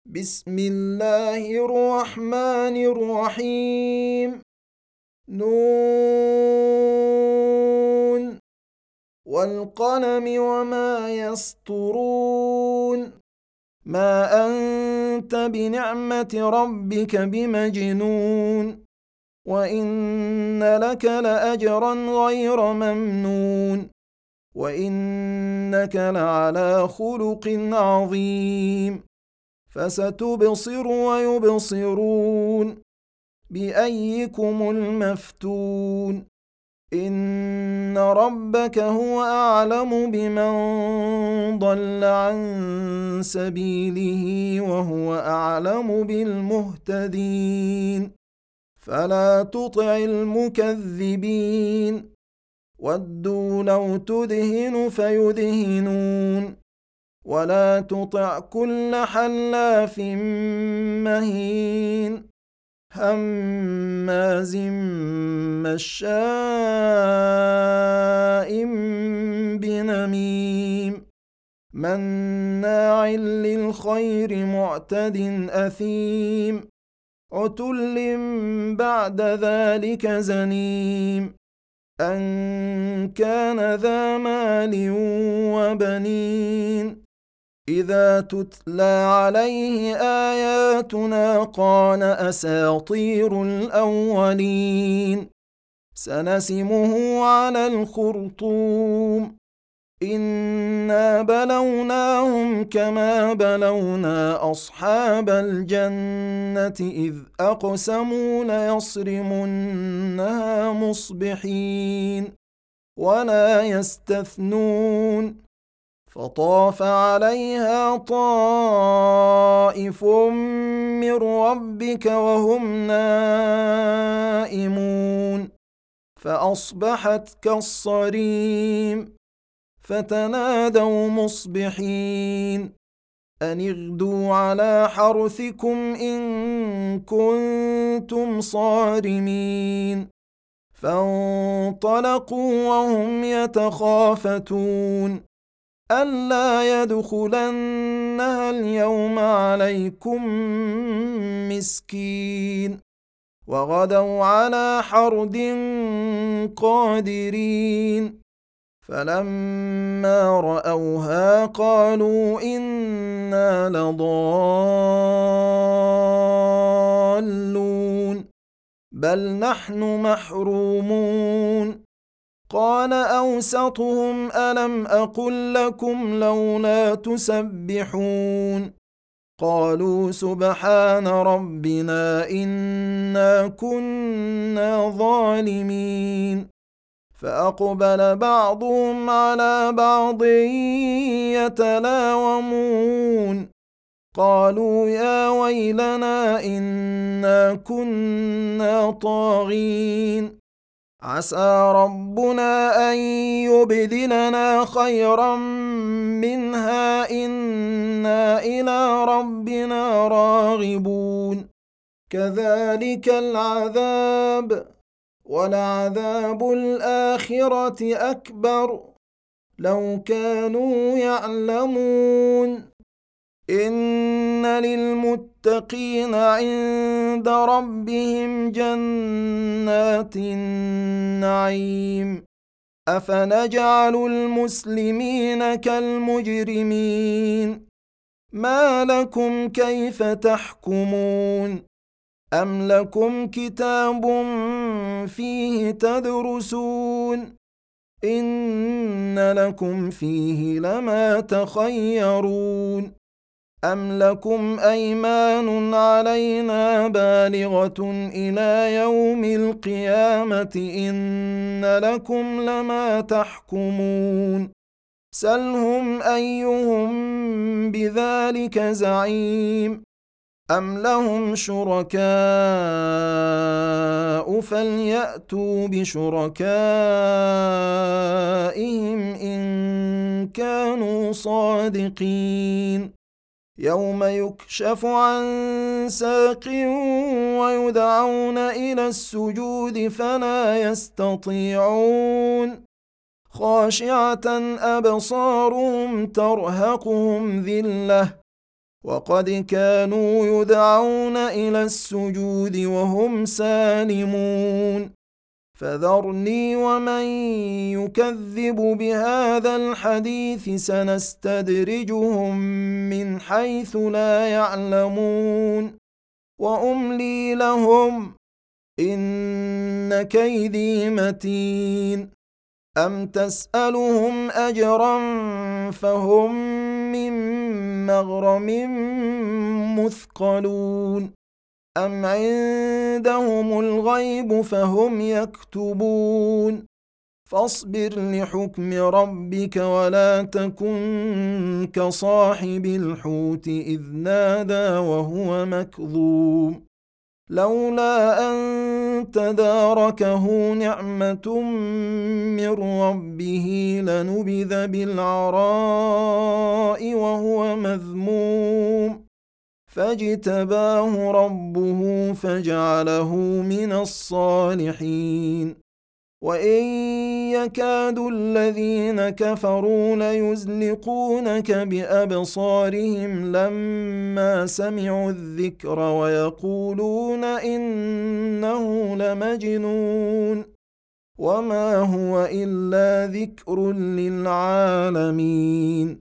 بسم الله الرحمن الرحيم. نون والقلم وما يسطرون. ما أنت بنعمة ربك بمجنون، وإن لك لأجرا غير ممنون، وإنك لعلى خلق عظيم. فستبصر ويبصرون بأيكم المفتون. إن ربك هو أعلم بمن ضل عن سبيله وهو أعلم بالمهتدين. فلا تطع المكذبين، ودوا لو تدهن فيدهنون. ولا تطع كل حلاف مهين هماز مشاء بنميم مناع للخير معتد أثيم عتل بعد ذلك زنيم أن كان ذا مال وبنين. إذا تتلى عليه آياتنا قال أساطير الأولين. سنسمه على الخرطوم. إنا بلوناهم كما بلونا أصحاب الجنة إذ أقسموا ليصرمنها مصبحين ولا يستثنون. فطاف عليها طائف من ربك وهم نائمون فأصبحت كالصريم. فتنادوا مصبحين أن اغدوا على حرثكم إن كنتم صارمين. فانطلقوا وهم يتخافتون ألا يدخلنها اليوم عليكم مسكين. وغدوا على حرد قادرين. فلما رأوها قالوا إنا لضالون بل نحن محرومون. قال أوسطهم ألم أقل لكم لولا تسبحون. قالوا سبحان ربنا إنا كنا ظالمين. فأقبل بعضهم على بعض يتلاومون قالوا يا ويلنا إنا كنا طاغين. عسى ربنا أن يبدلنا خيرا منها إنا إلى ربنا راغبون. كذلك العذاب ولعذاب الآخرة أكبر لو كانوا يعلمون. إن للمتقين عند ربهم جنات النعيم. أفنجعل المسلمين كالمجرمين. ما لكم كيف تحكمون؟ أم لكم كتاب فيه تدرسون إن لكم فيه لما تخيرون. أم لكم أيمان علينا بالغة إلى يوم القيامة إن لكم لما تحكمون. سلهم أيهم بذلك زعيم. أم لهم شركاء فليأتوا بشركائهم إن كانوا صادقين. يوم يكشف عن ساق ويدعون إلى السجود فلا يستطيعون. خاشعة أبصارهم ترهقهم ذلة وقد كانوا يدعون إلى السجود وهم سالمون فذرني ومن يكذب بهذا الحديث سنستدرجهم من حيث لا يعلمون وأملي لهم إن كيدي متين أم تسألهم أجرا فهم من مغرم مثقلون أم عندهم الغيب فهم يكتبون فاصبر لحكم ربك ولا تكن كصاحب الحوت إذ نادى وهو مكظوم لولا أن تداركه نعمة من ربه لنبذ بالعراء وهو مذموم فاجتباه ربه فجعله من الصالحين وإن يكاد الذين كفروا ليزلقونك بأبصارهم لما سمعوا الذكر ويقولون إنه لمجنون وما هو إلا ذكر للعالمين